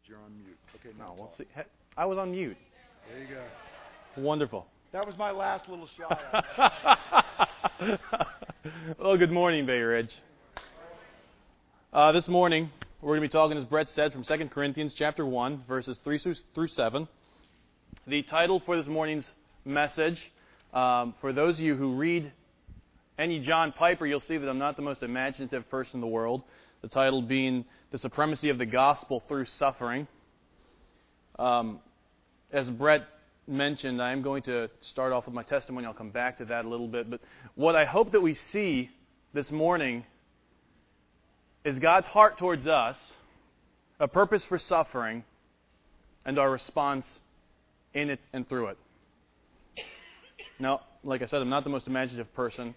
you're on mute. Okay, now we'll talk. see. I was on mute. There you go. Wonderful. That was my last little shot. Well, good morning, Bay Ridge. This morning, we're going to be talking, as Brett said, from 2 Corinthians chapter 1, verses 3 through 7. The title for this morning's message, for those of you who read any John Piper, you'll see that I'm not the most imaginative person in the world. The title being The Supremacy of the Gospel Through Suffering. As Brett mentioned, I am going to start off with my testimony. I'll come back to that a little bit. But what I hope that we see this morning is God's heart towards us, a purpose for suffering, and our response in it and through it. Now, like I said, I'm not the most imaginative person.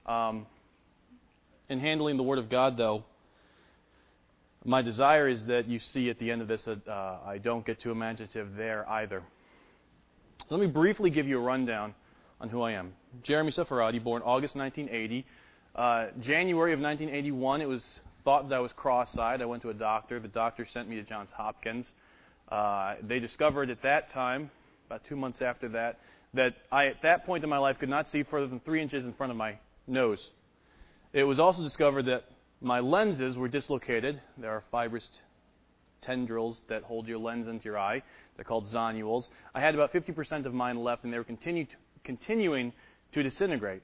In handling the Word of God, though, my desire is that you see at the end of this that I don't get too imaginative there either. Let me briefly give you a rundown on who I am. Jeremy Sefaradi, born August 1980. January of 1981, it was thought that I was cross-eyed. I went to a doctor. The doctor sent me to Johns Hopkins. They discovered at that time, about 2 months after that I, at that point in my life, could not see further than 3 inches in front of my nose. It was also discovered that my lenses were dislocated. There are fibrous tendrils that hold your lens into your eye. They're called zonules. I had about 50% of mine left, and they were continuing to disintegrate.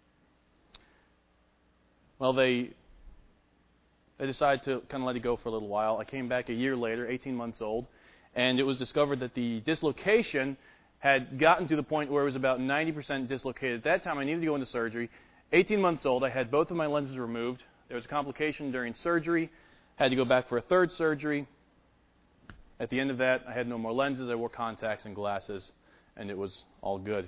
Well, they decided to kind of let it go for a little while. I came back a year later, 18 months old, and it was discovered that the dislocation had gotten to the point where it was about 90% dislocated. At that time, I needed to go into surgery. 18 months old, I had both of my lenses removed. There was a complication during surgery. Had to go back for a third surgery. At the end of that, I had no more lenses. I wore contacts and glasses, and it was all good.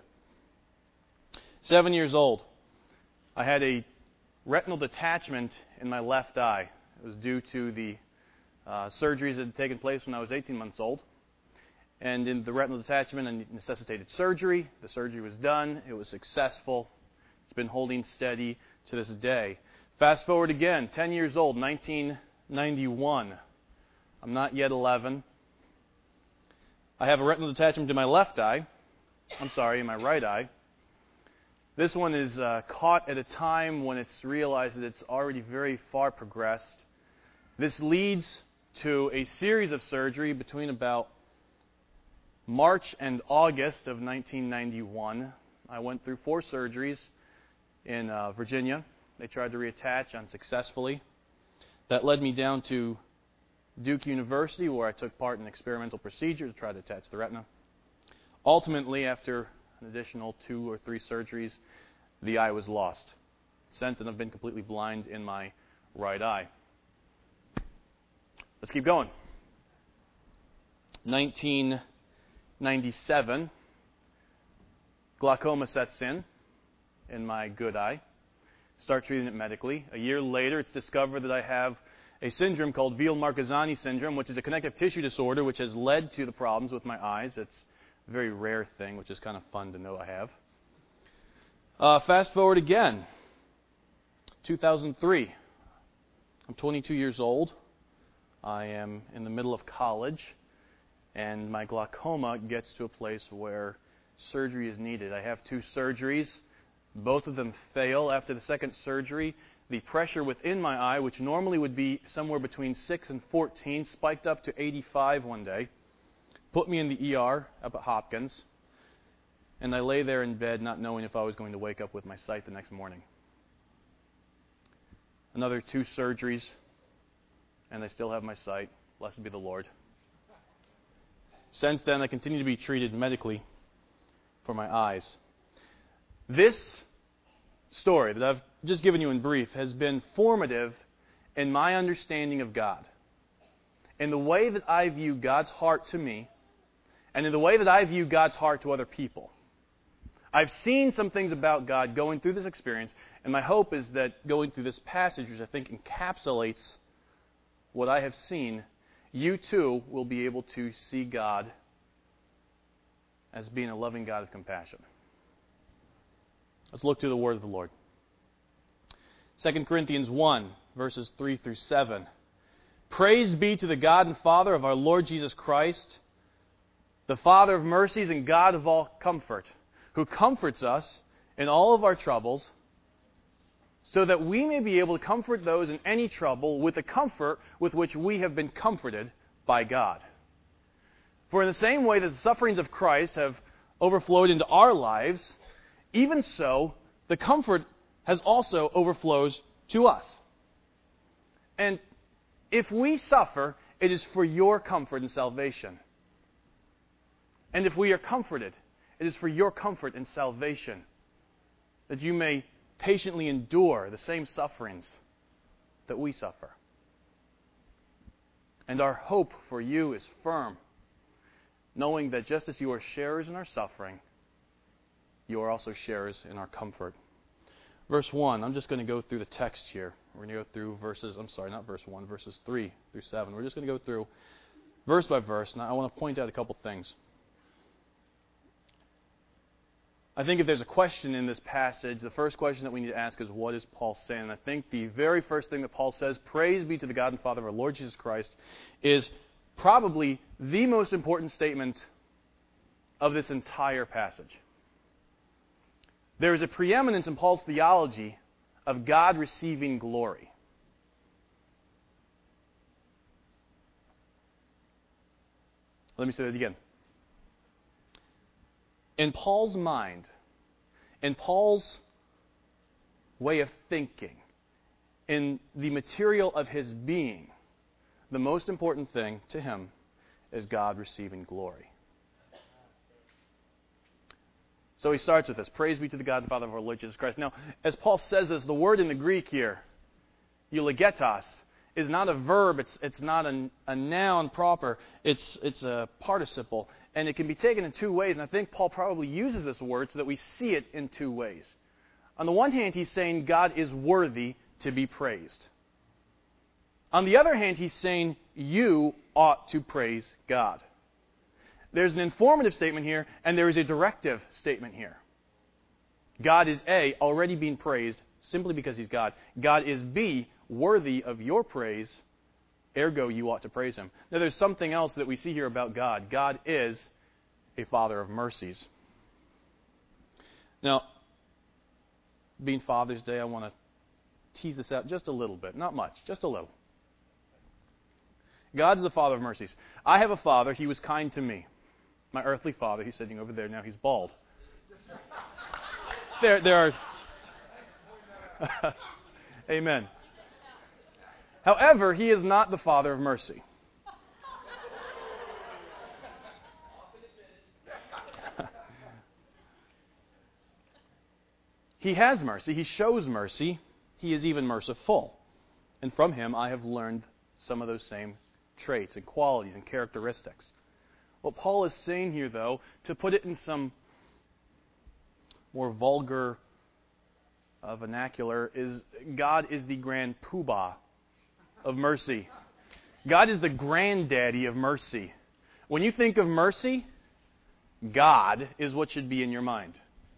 7 years old, I had a retinal detachment in my left eye. It was due to the surgeries that had taken place when I was 18 months old. And in the retinal detachment, I necessitated surgery. The surgery was done. It was successful. It's been holding steady to this day. Fast forward again, 10 years old, 1991. I'm not yet 11. I have a retinal detachment in my left eye. In my right eye. This one is caught at a time when it's realized that it's already very far progressed. This leads to a series of surgery between about March and August of 1991. I went through 4 surgeries in Virginia. They tried to reattach unsuccessfully. That led me down to Duke University, where I took part in an experimental procedure to try to attach the retina. Ultimately, after an additional 2 or 3 surgeries, the eye was lost. Since then, I've been completely blind in my right eye. Let's keep going. 1997, glaucoma sets in my good eye. Start treating it medically. A year later, it's discovered that I have a syndrome called Weil-Marcazani syndrome, which is a connective tissue disorder which has led to the problems with my eyes. It's a very rare thing, which is kind of fun to know I have. Fast forward again, 2003. I'm 22 years old. I am in the middle of college, and my glaucoma gets to a place where surgery is needed. I have 2 surgeries. Both of them fail. After the second surgery, the pressure within my eye, which normally would be somewhere between 6 and 14, spiked up to 85 one day, put me in the ER up at Hopkins, and I lay there in bed not knowing if I was going to wake up with my sight the next morning. Another 2 surgeries, and I still have my sight. Blessed be the Lord. Since then, I continue to be treated medically for my eyes. This story that I've just given you in brief has been formative in my understanding of God, in the way that I view God's heart to me, and in the way that I view God's heart to other people. I've seen some things about God going through this experience, and my hope is that going through this passage, which I think encapsulates what I have seen, you too will be able to see God as being a loving God of compassion. Let's look to the word of the Lord. 2 Corinthians 1, verses 3 through 7. Praise be to the God and Father of our Lord Jesus Christ, the Father of mercies and God of all comfort, who comforts us in all of our troubles, so that we may be able to comfort those in any trouble with the comfort with which we have been comforted by God. For in the same way that the sufferings of Christ have overflowed into our lives, even so the comfort has also overflows to us. And if we suffer, it is for your comfort and salvation. And if we are comforted, it is for your comfort and salvation, that you may patiently endure the same sufferings that we suffer. And our hope for you is firm, knowing that just as you are sharers in our suffering, you are also sharers in our comfort. Verse 1, I'm just going to go through the text here. We're going to go through verses 3 through 7. We're just going to go through verse by verse. Now I want to point out a couple things. I think if there's a question in this passage, the first question that we need to ask is, what is Paul saying? And I think the very first thing that Paul says, praise be to the God and Father of our Lord Jesus Christ, is probably the most important statement of this entire passage. There is a preeminence in Paul's theology of God receiving glory. Let me say that again. In Paul's mind, in Paul's way of thinking, in the material of his being, the most important thing to him is God receiving glory. So he starts with this, praise be to the God and Father of our Lord Jesus Christ. Now, as Paul says this, the word in the Greek here, eulogetos, is not a verb, it's not a noun proper, it's a participle. And it can be taken in two ways, and I think Paul probably uses this word so that we see it in two ways. On the one hand, he's saying God is worthy to be praised. On the other hand, he's saying you ought to praise God. There's an informative statement here, and there is a directive statement here. God is A, already being praised simply because He's God. God is B, worthy of your praise, ergo you ought to praise Him. Now there's something else that we see here about God. God is a Father of mercies. Now, being Father's Day, I want to tease this out just a little bit. Not much, just a little. God is the Father of mercies. I have a father. He was kind to me. My earthly father. He's sitting over there now. He's bald. There are... Amen. However, he is not the Father of mercy. He has mercy. He shows mercy. He is even merciful. And from him I have learned some of those same traits and qualities and characteristics. What Paul is saying here, though, to put it in some more vulgar vernacular, is God is the grand poobah of mercy. God is the granddaddy of mercy. When you think of mercy, God is what should be in your mind.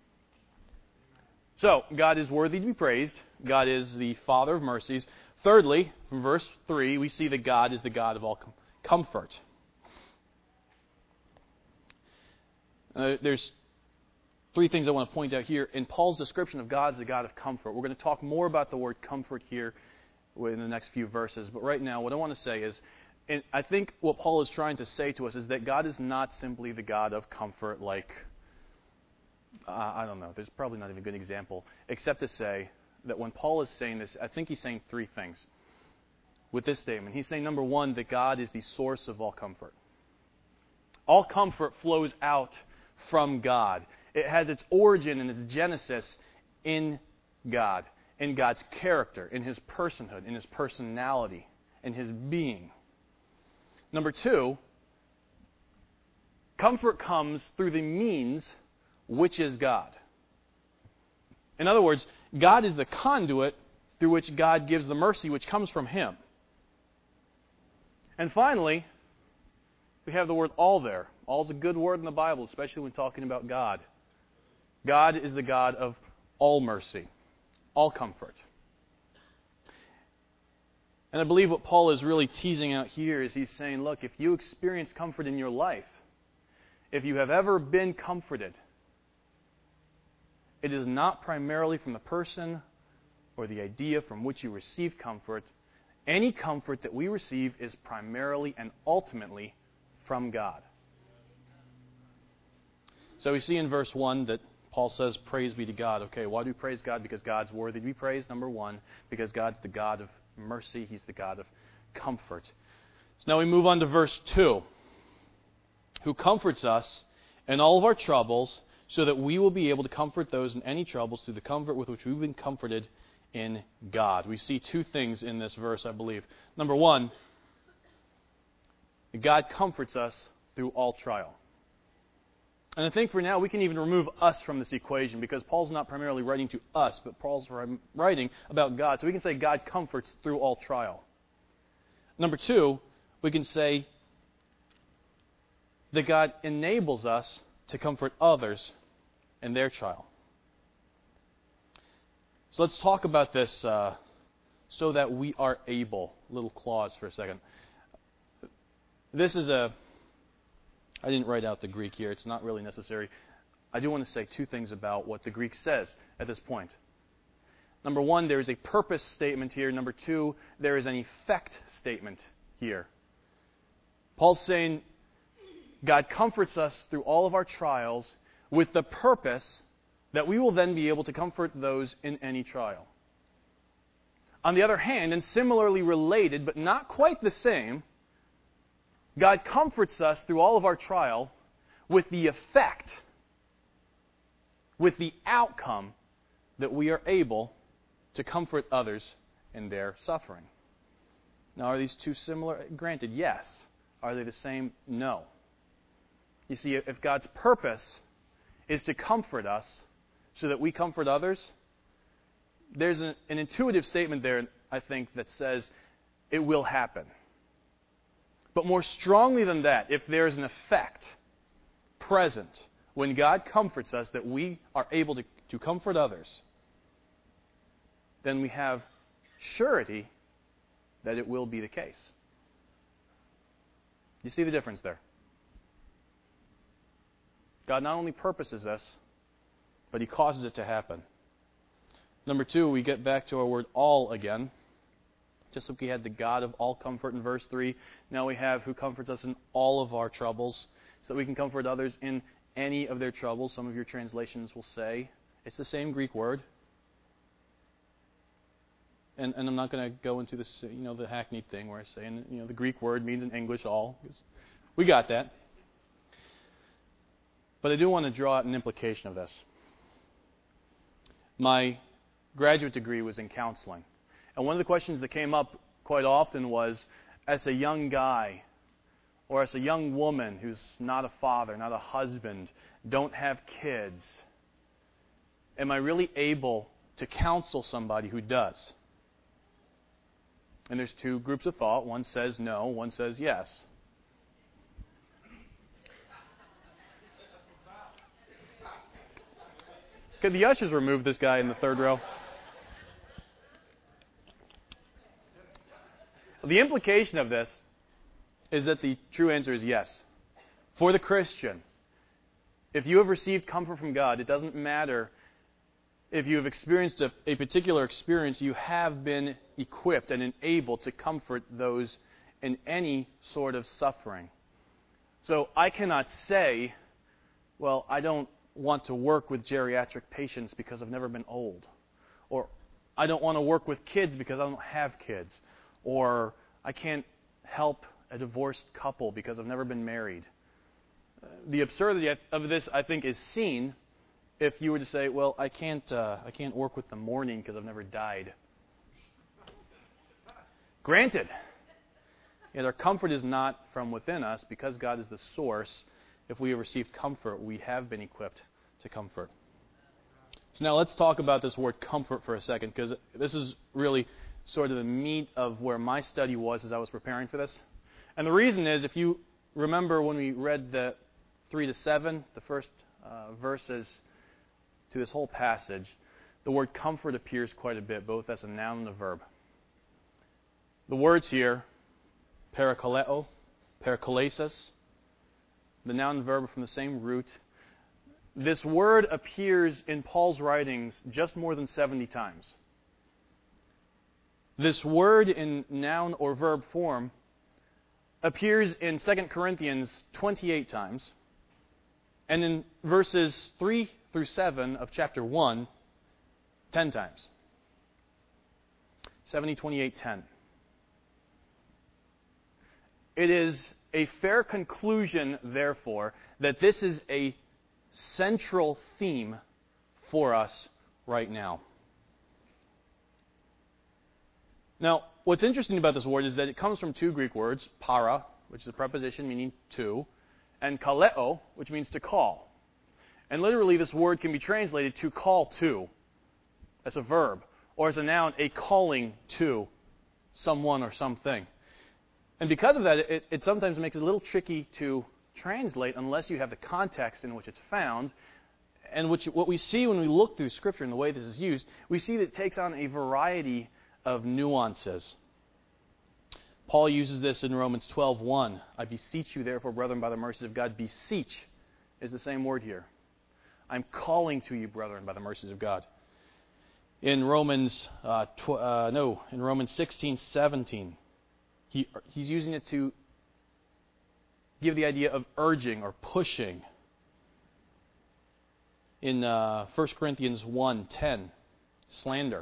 So, God is worthy to be praised. God is the Father of mercies. Thirdly, from verse 3, we see that God is the God of all comfort. There's three things I want to point out here. In Paul's description of God as the God of comfort, we're going to talk more about the word comfort here in the next few verses. But right now, what I want to say is, and I think what Paul is trying to say to us is that God is not simply the God of comfort like, I don't know, there's probably not even a good example, except to say that when Paul is saying this, I think he's saying three things with this statement. He's saying, number one, that God is the source of all comfort. All comfort flows out from God. It has its origin and its genesis in God, in God's character, in His personhood, in His personality, in His being. Number two, comfort comes through the means which is God. In other words, God is the conduit through which God gives the mercy which comes from Him. And finally, we have the word all there. All is a good word in the Bible, especially when talking about God. God is the God of all mercy, all comfort. And I believe what Paul is really teasing out here is he's saying, look, if you experience comfort in your life, if you have ever been comforted, it is not primarily from the person or the idea from which you received comfort. Any comfort that we receive is primarily and ultimately from God. So we see in verse 1 that Paul says, praise be to God. Okay, why do we praise God? Because God's worthy to be praised, number one. Because God's the God of mercy. He's the God of comfort. So now we move on to verse 2. Who comforts us in all of our troubles, so that we will be able to comfort those in any troubles through the comfort with which we've been comforted in God. We see two things in this verse, I believe. Number one, God comforts us through all trial. And I think for now we can even remove us from this equation, because Paul's not primarily writing to us, but Paul's writing about God. So we can say God comforts through all trial. Number two, we can say that God enables us to comfort others in their trial. So let's talk about this so that we are able. Little clause for a second. This is I didn't write out the Greek here. It's not really necessary. I do want to say two things about what the Greek says at this point. Number one, there is a purpose statement here. Number two, there is an effect statement here. Paul's saying God comforts us through all of our trials with the purpose that we will then be able to comfort those in any trial. On the other hand, and similarly related, but not quite the same, God comforts us through all of our trial with the effect, with the outcome, that we are able to comfort others in their suffering. Now, are these two similar? Granted, yes. Are they the same? No. You see, if God's purpose is to comfort us so that we comfort others, there's an intuitive statement there, I think, that says it will happen. But more strongly than that, if there is an effect present when God comforts us that we are able to comfort others, then we have surety that it will be the case. You see the difference there? God not only purposes this, but He causes it to happen. Number two, we get back to our word all again. Just like we had the God of all comfort in verse 3, now we have who comforts us in all of our troubles, so that we can comfort others in any of their troubles. Some of your translations will say it's the same Greek word. And I'm not going to go into this, the hackneyed thing where I say, the Greek word means in English all. We got that. But I do want to draw out an implication of this. My graduate degree was in counseling. And one of the questions that came up quite often was, as a young guy or as a young woman who's not a father, not a husband, don't have kids, am I really able to counsel somebody who does? And there's two groups of thought. One says no, one says yes. Could the ushers remove this guy in the third row? The implication of this is that the true answer is yes. For the Christian, if you have received comfort from God, it doesn't matter if you have experienced a particular experience, you have been equipped and enabled to comfort those in any sort of suffering. So I cannot say, well, I don't want to work with geriatric patients because I've never been old. Or I don't want to work with kids because I don't have kids. Or I can't help a divorced couple because I've never been married. The absurdity of this, I think, is seen if you were to say, well, I can't work with the mourning because I've never died. Granted, yet our comfort is not from within us because God is the source. If we have received comfort, we have been equipped to comfort. So now let's talk about this word comfort for a second, because this is really sort of the meat of where my study was as I was preparing for this. And the reason is, if you remember when we read the 3 to 7, the first verses to this whole passage, the word comfort appears quite a bit, both as a noun and a verb. The words here, parakaleo, parakalesis, the noun and verb are from the same root. This word appears in Paul's writings just more than 70 times. This word in noun or verb form appears in 2 Corinthians 28 times, and in verses 3 through 7 of chapter 1, 10 times. 70, 28, 10. It is a fair conclusion, therefore, that this is a central theme for us right now. Now, what's interesting about this word is that it comes from two Greek words, para, which is a preposition meaning to, and kaleo, which means to call. And literally this word can be translated to call to, as a verb, or as a noun, a calling to someone or something. And because of that, it sometimes makes it a little tricky to translate unless you have the context in which it's found. And what we see when we look through Scripture and the way this is used, we see that it takes on a variety of nuances. Paul uses this in Romans 12:1. I beseech you, therefore, brethren, by the mercies of God. Beseech is the same word here. I'm calling to you, brethren, by the mercies of God. In Romans 16:17, he's using it to give the idea of urging or pushing. In 1 Corinthians 1:10, slander.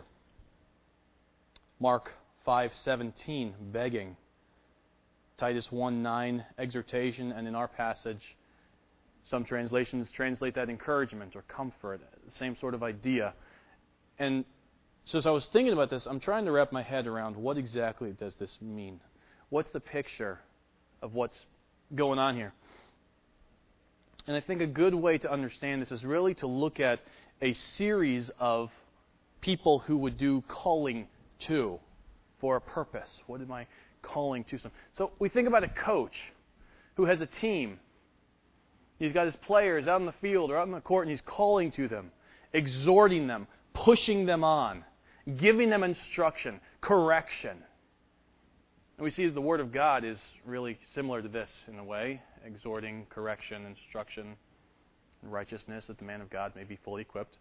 Mark 5:17, begging. Titus 1:9, exhortation. And in our passage, some translations translate that encouragement or comfort. The same sort of idea. And so as I was thinking about this, I'm trying to wrap my head around what exactly does this mean? What's the picture of what's going on here? And I think a good way to understand this is really to look at a series of people who would do calling to for a purpose. What am I calling to some? So we think about a coach who has a team. He's got his players out in the field or out in the court, and he's calling to them, exhorting them, pushing them on, giving them instruction, correction. And we see that the Word of God is really similar to this in a way, exhorting, correction, instruction, and righteousness, that the man of God may be fully equipped.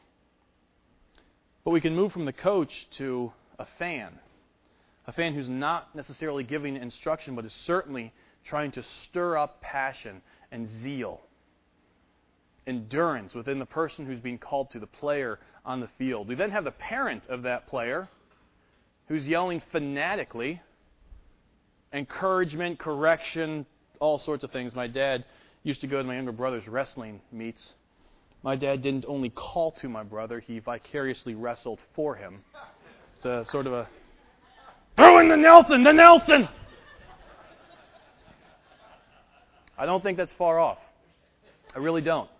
But we can move from the coach to a fan who's not necessarily giving instruction, but is certainly trying to stir up passion and zeal, endurance within the person who's being called to, the player on the field. We then have the parent of that player who's yelling fanatically, encouragement, correction, all sorts of things. My dad used to go to my younger brother's wrestling meets. My dad didn't only call to my brother, he vicariously wrestled for him. It's a sort of a, throw in the Nelson! I don't think that's far off. I really don't.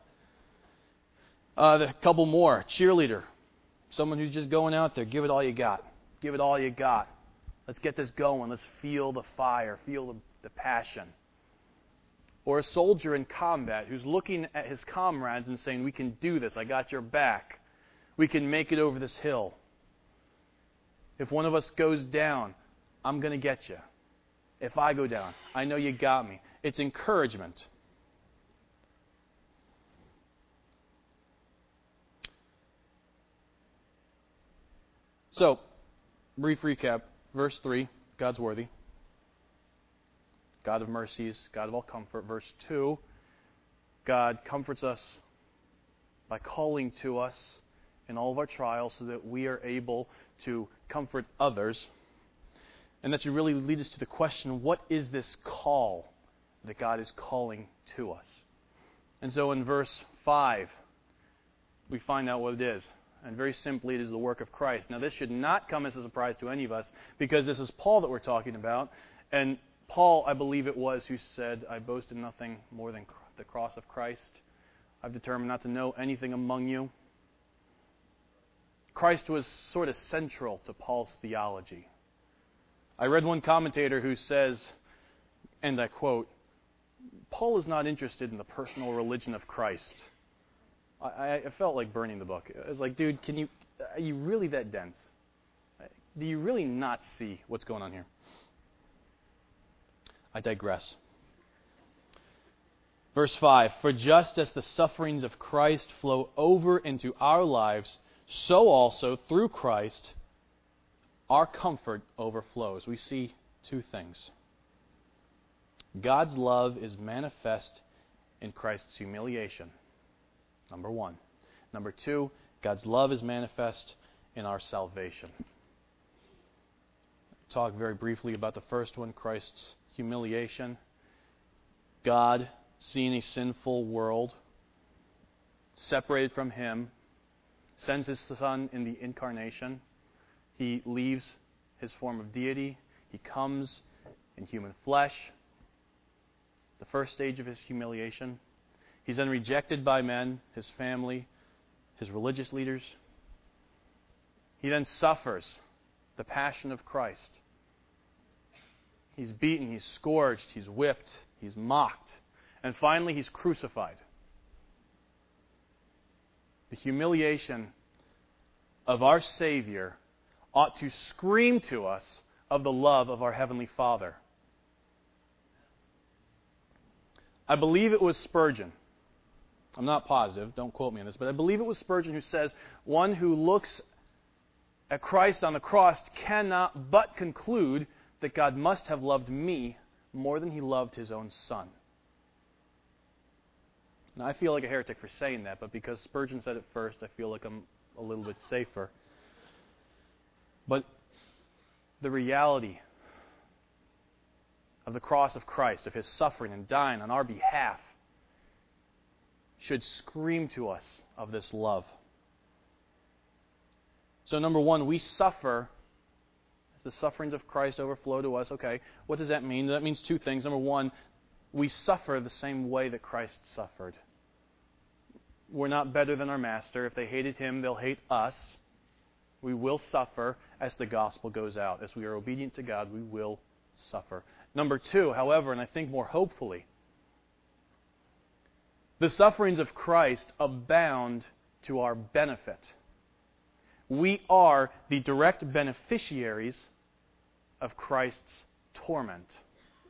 A couple more. Cheerleader. Someone who's just going out there. Give it all you got. Give it all you got. Let's get this going. Let's feel the fire. Feel the passion. Or a soldier in combat who's looking at his comrades and saying, we can do this. I got your back. We can make it over this hill. If one of us goes down, I'm going to get you. If I go down, I know you got me. It's encouragement. So, brief recap. Verse 3, God's worthy. God of mercies, God of all comfort. Verse 2, God comforts us by calling to us in all of our trials so that we are able to comfort others. And that should really lead us to the question, what is this call that God is calling to us? And so in verse 5, we find out what it is. And very simply, it is the work of Christ. Now, this should not come as a surprise to any of us, because this is Paul that we're talking about. And Paul, I believe it was, who said, I boast in nothing more than the cross of Christ. I've determined not to know anything among you. Christ was sort of central to Paul's theology. I read one commentator who says, and I quote, Paul is not interested in the personal religion of Christ. I felt like burning the book. I was like, dude, are you really that dense? do you really not see what's going on here? I digress. Verse 5, "For just as the sufferings of Christ flow over into our lives, so also through Christ our comfort overflows." We see two things. God's love is manifest in Christ's humiliation. Number one. Number two, God's love is manifest in our salvation. Talk very briefly about the first one, Christ's humiliation. God, seeing a sinful world, separated from Him, sends His Son in the incarnation. He leaves His form of deity. He comes in human flesh. The first stage of His humiliation. He's then rejected by men, His family, His religious leaders. He then suffers the passion of Christ. He's beaten, He's scourged, He's whipped, He's mocked, and finally He's crucified. The humiliation of our Savior ought to scream to us of the love of our Heavenly Father. I believe it was Spurgeon. I'm not positive, don't quote me on this, but I believe it was Spurgeon who says, "One who looks at Christ on the cross cannot but conclude that God must have loved me more than He loved His own Son." Now, I feel like a heretic for saying that, but because Spurgeon said it first, I feel like I'm a little bit safer. But the reality of the cross of Christ, of His suffering and dying on our behalf, should scream to us of this love. So number one, we suffer as the sufferings of Christ overflow to us. Okay, what does that mean? That means two things. Number one, we suffer the same way that Christ suffered. We're not better than our Master. If they hated Him, they'll hate us. We will suffer as the gospel goes out. As we are obedient to God, we will suffer. Number two, however, and I think more hopefully, the sufferings of Christ abound to our benefit. We are the direct beneficiaries of Christ's torment.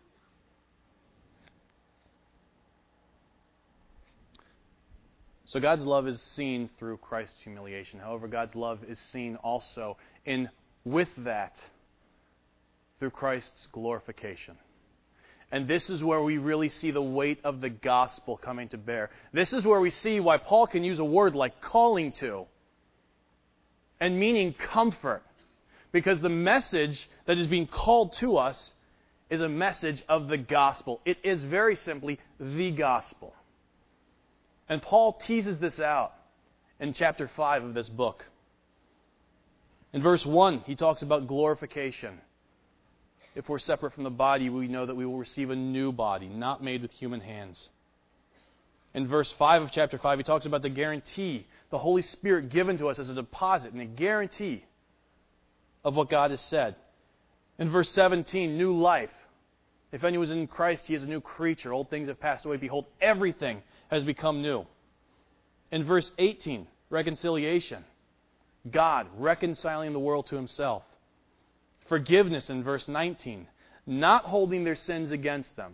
So God's love is seen through Christ's humiliation. However, God's love is seen also with that through Christ's glorification. And this is where we really see the weight of the gospel coming to bear. This is where we see why Paul can use a word like calling to and meaning comfort. Because the message that is being called to us is a message of the gospel. It is very simply the gospel. And Paul teases this out in chapter 5 of this book. In verse 1, he talks about glorification. If we're separate from the body, we know that we will receive a new body, not made with human hands. In verse 5 of chapter 5, he talks about the guarantee, the Holy Spirit given to us as a deposit and a guarantee of what God has said. In verse 17, new life. If anyone is in Christ, he is a new creature. Old things have passed away. Behold, everything has become new. In verse 18, reconciliation. God reconciling the world to Himself. Forgiveness in verse 19. Not holding their sins against them.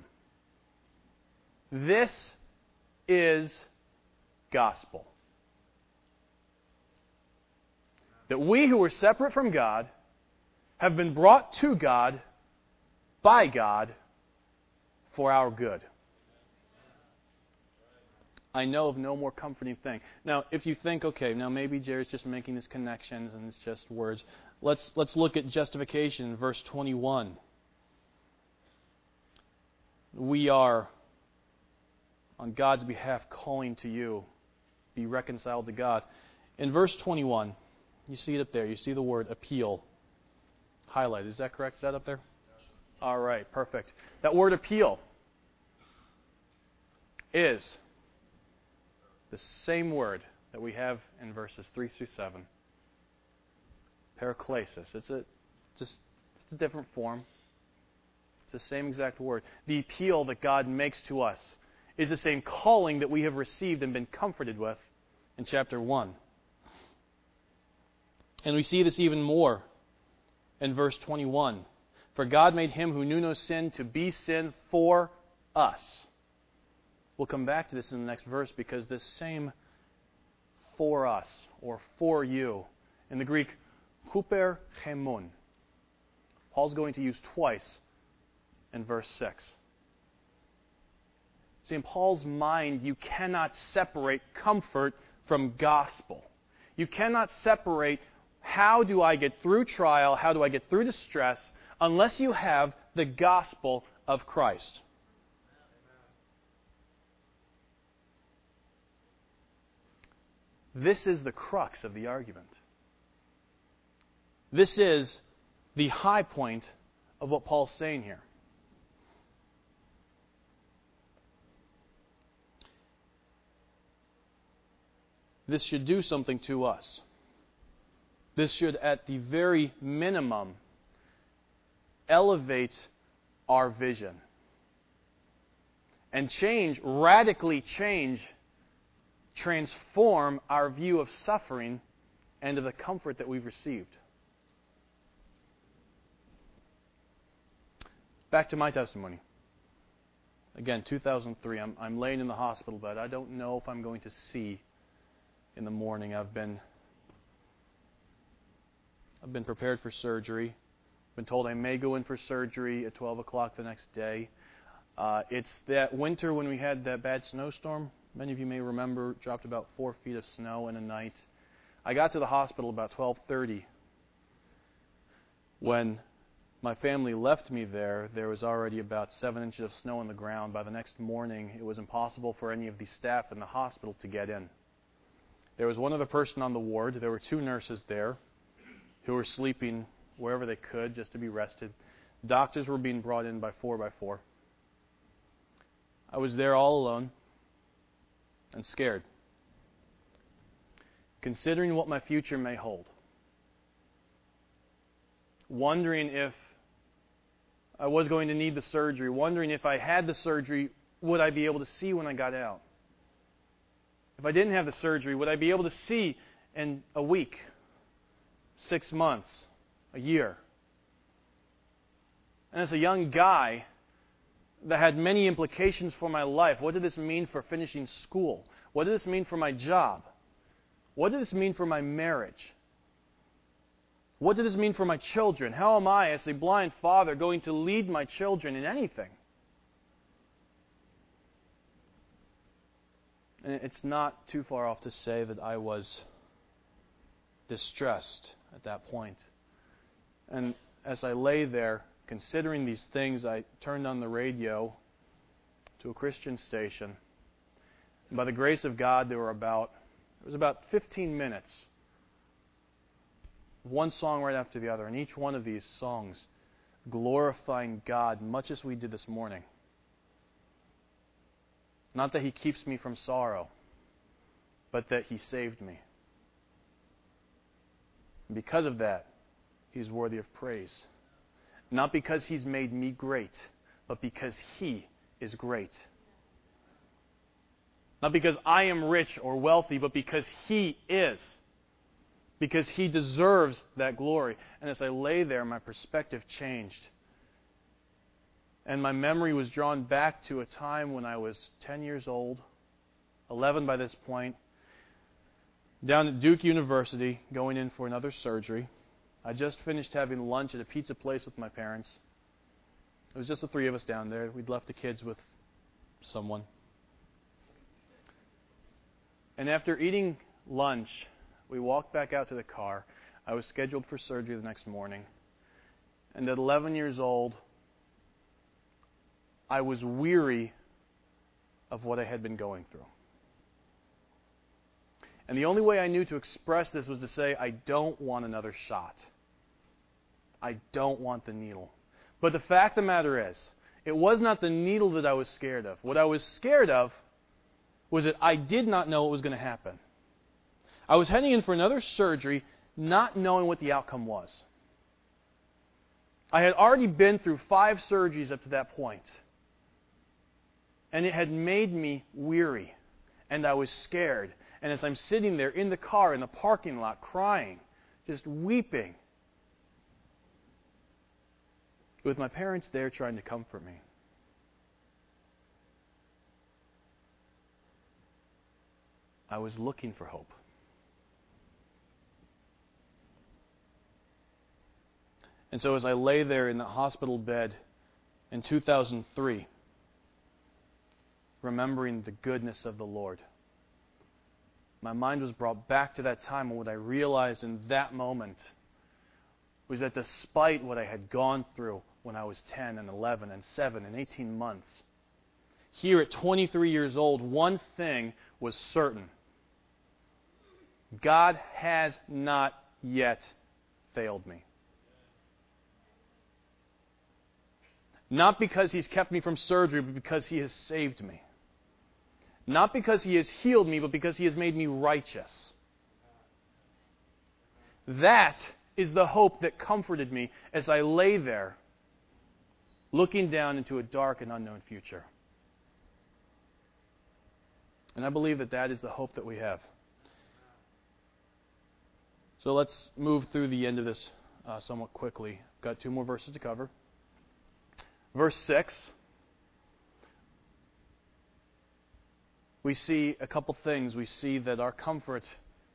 This is gospel. That we who were separate from God have been brought to God by God for our good. I know of no more comforting thing. Now, if you think, okay, now maybe Jerry's just making these connections and it's just words. Let's look at justification in verse 21. We are, on God's behalf, calling to you, be reconciled to God. In verse 21, you see it up there. You see the word appeal highlighted. Is that correct? Is that up there? All right, perfect. That word appeal is the same word that we have in verses 3 through 7. Paraklesis. It's a different form. It's the same exact word. The appeal that God makes to us is the same calling that we have received and been comforted with in chapter 1. And we see this even more in verse 21. For God made him who knew no sin to be sin for us. We'll come back to this in the next verse because this same for us or for you, in the Greek, huper chemun, Paul's going to use twice in verse 6. See, in Paul's mind, you cannot separate comfort from gospel. You cannot separate how do I get through trial, how do I get through distress, unless you have the gospel of Christ. This is the crux of the argument. This is the high point of what Paul's saying here. This should do something to us. This should, at the very minimum, elevate our vision and radically transform our view of suffering and of the comfort that we've received. Back to my testimony. Again, 2003, I'm laying in the hospital bed. I don't know if I'm going to see in the morning. I've been prepared for surgery. Been told I may go in for surgery at 12 o'clock the next day. It's that winter when we had that bad snowstorm. Many of you may remember, it dropped about 4 feet of snow in a night. I got to the hospital about 12:30. When my family left me there was already about 7 inches of snow on the ground. By the next morning, it was impossible for any of the staff in the hospital to get in. There was one other person on the ward. There were 2 nurses there who were sleeping wherever they could just to be rested. Doctors were being brought in by 4x4. I was there all alone and scared, considering what my future may hold, wondering if I was going to need the surgery, wondering if I had the surgery, would I be able to see when I got out? If I didn't have the surgery, would I be able to see in a week, 6 months, a year? And as a young guy that had many implications for my life, what did this mean for finishing school? What did this mean for my job? What did this mean for my marriage? What did this mean for my children? How am I, as a blind father, going to lead my children in anything? And it's not too far off to say that I was distressed at that point. And as I lay there, considering these things, I turned on the radio to a Christian station. And by the grace of God, there was about 15 minutes, one song right after the other, and each one of these songs glorifying God much as we did this morning. Not that He keeps me from sorrow, but that He saved me. And because of that, He's worthy of praise. Not because He's made me great, but because He is great. Not because I am rich or wealthy, but because He is. Because He deserves that glory. And as I lay there, my perspective changed. And my memory was drawn back to a time when I was 10 years old, 11 by this point, down at Duke University, going in for another surgery. I just finished having lunch at a pizza place with my parents. It was just the 3 of us down there. We'd left the kids with someone. And after eating lunch, we walked back out to the car. I was scheduled for surgery the next morning. And at 11 years old, I was weary of what I had been going through. And the only way I knew to express this was to say, I don't want another shot. I don't want the needle. But the fact of the matter is, it was not the needle that I was scared of. What I was scared of was that I did not know what was going to happen. I was heading in for another surgery, not knowing what the outcome was. I had already been through 5 surgeries up to that point. And it had made me weary. And I was scared. And as I'm sitting there in the car, in the parking lot, crying, just weeping, with my parents there trying to comfort me. I was looking for hope. And so as I lay there in the hospital bed in 2003, remembering the goodness of the Lord, my mind was brought back to that time, and what I realized in that moment was that despite what I had gone through when I was 10 and 11 and 7 and 18 months, here at 23 years old, one thing was certain. God has not yet failed me. Not because He's kept me from surgery, but because He has saved me. Not because He has healed me, but because He has made me righteous. That is the hope that comforted me as I lay there, looking down into a dark and unknown future. And I believe that that is the hope that we have. So let's move through the end of this somewhat quickly. Got 2 more verses to cover. Verse 6. We see a couple things. We see that our comfort,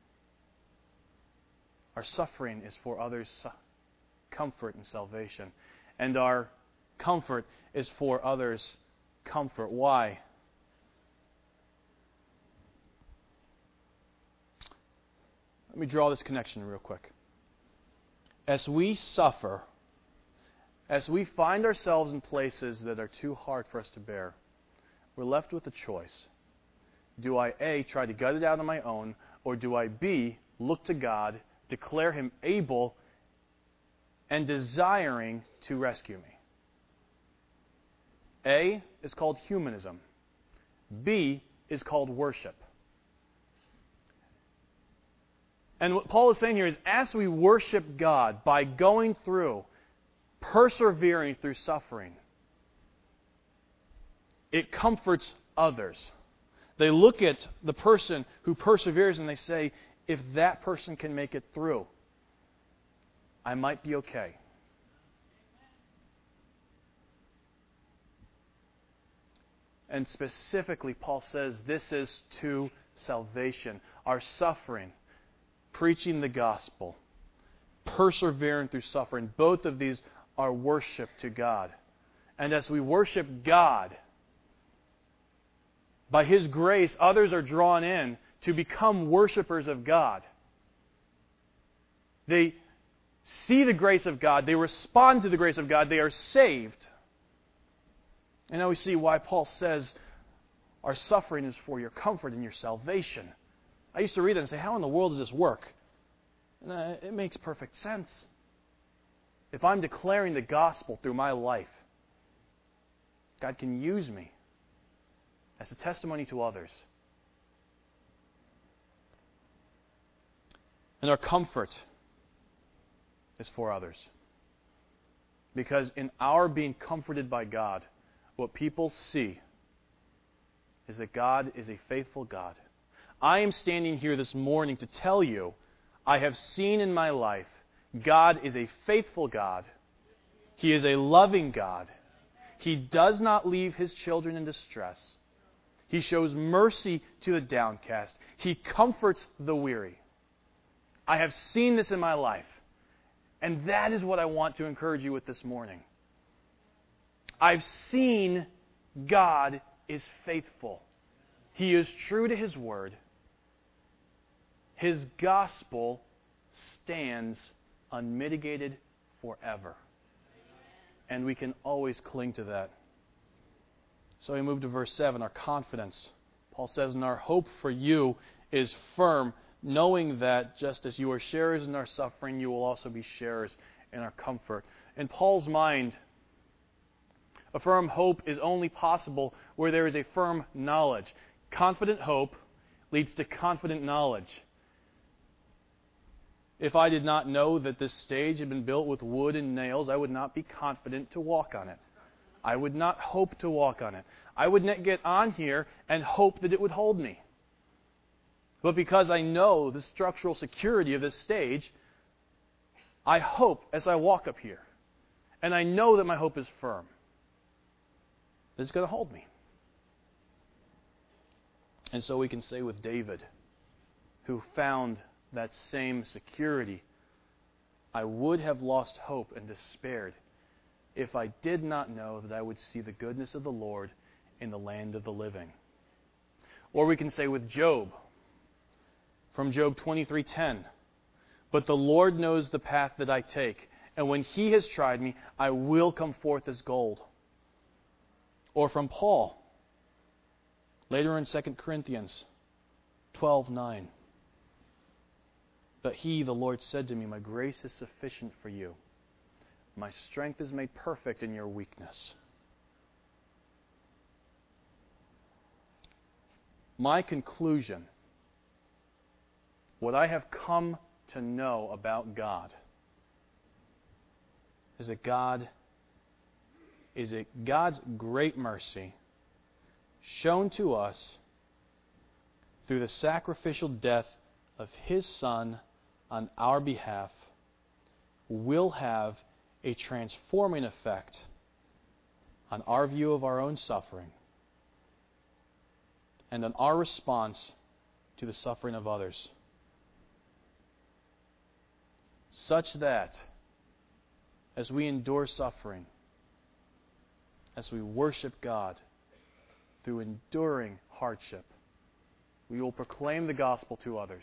our suffering is for others' comfort and salvation. And our comfort is for others' comfort. Why? Let me draw this connection real quick. As we suffer, as we find ourselves in places that are too hard for us to bear, we're left with a choice. Do I A, try to gut it out on my own, or do I B, look to God, declare Him able and desiring to rescue me? A is called humanism. B is called worship. And what Paul is saying here is, as we worship God by going through, persevering through suffering, it comforts others. They look at the person who perseveres and they say, if that person can make it through, I might be okay. And specifically, Paul says this is to salvation. Our suffering, preaching the gospel, persevering through suffering, both of these are worship to God. And as we worship God, by His grace, others are drawn in to become worshipers of God. They see the grace of God. They respond to the grace of God. They are saved. And now we see why Paul says our suffering is for your comfort and your salvation. I used to read it and say, how in the world does this work? And it makes perfect sense. If I'm declaring the gospel through my life, God can use me as a testimony to others. And our comfort is for others. Because in our being comforted by God, what people see is that God is a faithful God. I am standing here this morning to tell you, I have seen in my life, God is a faithful God. He is a loving God. He does not leave His children in distress. He shows mercy to the downcast. He comforts the weary. I have seen this in my life. And that is what I want to encourage you with this morning. I've seen God is faithful. He is true to His word. His gospel stands unmitigated forever. And we can always cling to that. So we move to verse 7, our confidence. Paul says, and our hope for you is firm, knowing that just as you are sharers in our suffering, you will also be sharers in our comfort. In Paul's mind, a firm hope is only possible where there is a firm knowledge. Confident hope leads to confident knowledge. If I did not know that this stage had been built with wood and nails, I would not be confident to walk on it. I would not hope to walk on it. I would not get on here and hope that it would hold me. But because I know the structural security of this stage, I hope as I walk up here, And I know that my hope is firm. It's going to hold me. And so we can say with David, who found that same security, I would have lost hope and despaired if I did not know that I would see the goodness of the Lord in the land of the living. Or we can say with Job, from Job 23:10, but the Lord knows the path that I take, and when He has tried me, I will come forth as gold. Or from Paul, later in 2 Corinthians 12:9, but He, the Lord, said to me, my grace is sufficient for you. My strength is made perfect in your weakness. My conclusion, what I have come to know about God, is that God's great mercy shown to us through the sacrificial death of His Son on our behalf will have a transforming effect on our view of our own suffering and on our response to the suffering of others, such that as we endure suffering, as we worship God through enduring hardship, we will proclaim the gospel to others.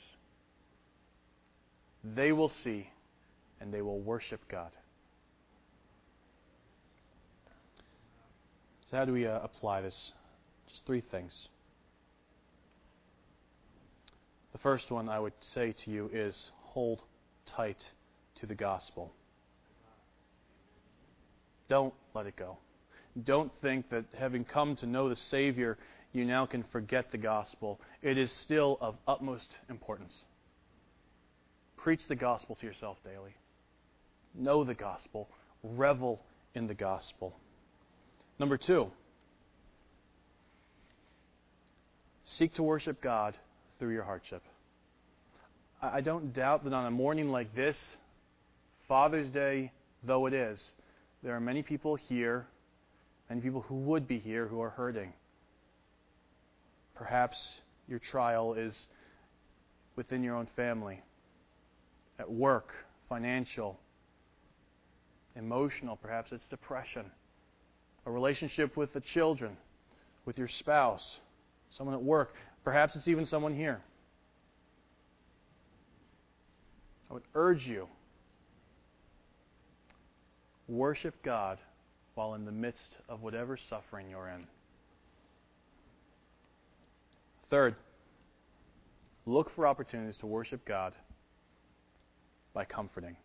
They will see and they will worship God. So how do we apply this? Just 3 things. The first one I would say to you is hold tight to the gospel. Don't let it go. Don't think that having come to know the Savior, you now can forget the gospel. It is still of utmost importance. Preach the gospel to yourself daily. Know the gospel. Revel in the gospel. Number 2, seek to worship God through your hardship. I don't doubt that on a morning like this, Father's Day though it is, there are many people here, many people who would be here who are hurting. Perhaps your trial is within your own family, at work, financial, emotional, perhaps it's depression, a relationship with the children, with your spouse, someone at work, perhaps it's even someone here. I would urge you, worship God while in the midst of whatever suffering you're in. Third, look for opportunities to worship God by comforting.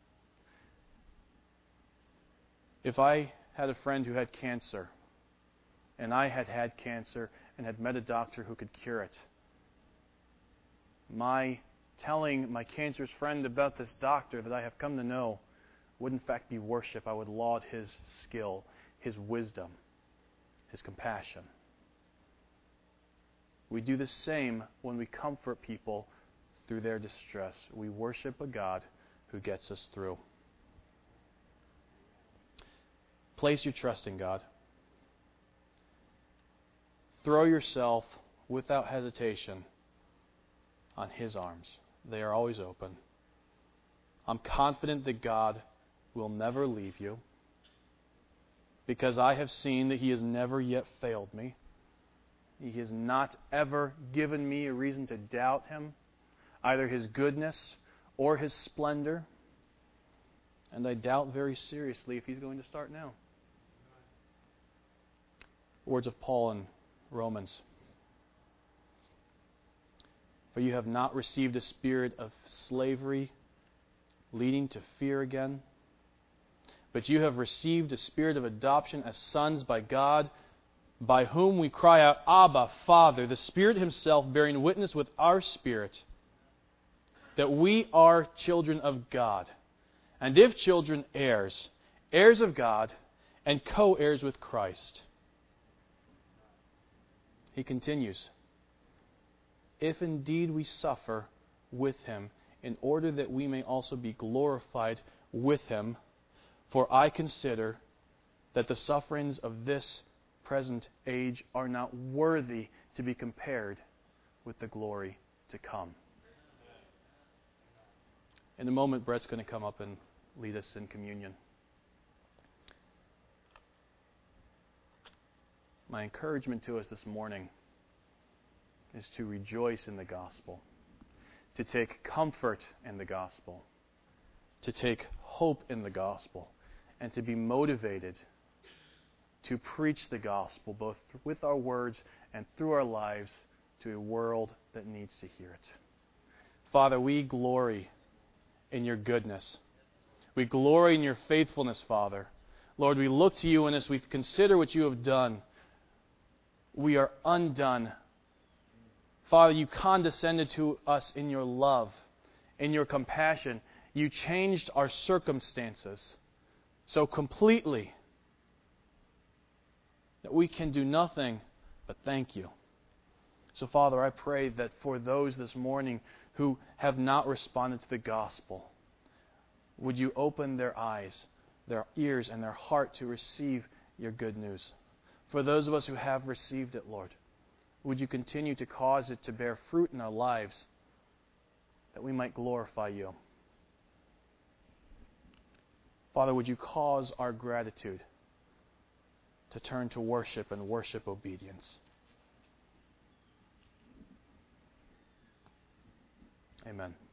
If I had a friend who had cancer, and I had had cancer and had met a doctor who could cure it, my telling my cancerous friend about this doctor that I have come to know would in fact be worship. I would laud his skill, his wisdom, his compassion. We do the same when we comfort people through their distress. We worship a God who gets us through. Place your trust in God. Throw yourself without hesitation on His arms. They are always open. I'm confident that God will never leave you, because I have seen that He has never yet failed me. He has not ever given me a reason to doubt Him, either His goodness or His splendor. And I doubt very seriously if He's going to start now. Words of Paul in Romans. For you have not received a spirit of slavery leading to fear again, but you have received a spirit of adoption as sons by God, by whom we cry out, Abba, Father, the Spirit Himself bearing witness with our spirit that we are children of God. And if children, heirs, heirs of God, and co-heirs with Christ. He continues, if indeed we suffer with Him, in order that we may also be glorified with Him. For I consider that the sufferings of this present age are not worthy to be compared with the glory to come. In a moment, Brett's going to come up and lead us in communion. My encouragement to us this morning is to rejoice in the gospel, to take comfort in the gospel, to take hope in the gospel, and to be motivated to preach the gospel both with our words and through our lives to a world that needs to hear it. Father, we glory in your goodness. We glory in your faithfulness, Father. Lord, we look to you, and as we consider what you have done, we are undone. Father, you condescended to us in your love, in your compassion. You changed our circumstances so completely that we can do nothing but thank you. So, Father, I pray that for those this morning who have not responded to the gospel, would you open their eyes, their ears, and their heart to receive your good news? For those of us who have received it, Lord, would you continue to cause it to bear fruit in our lives that we might glorify you? Father, would you cause our gratitude to turn to worship and worship obedience? Amen.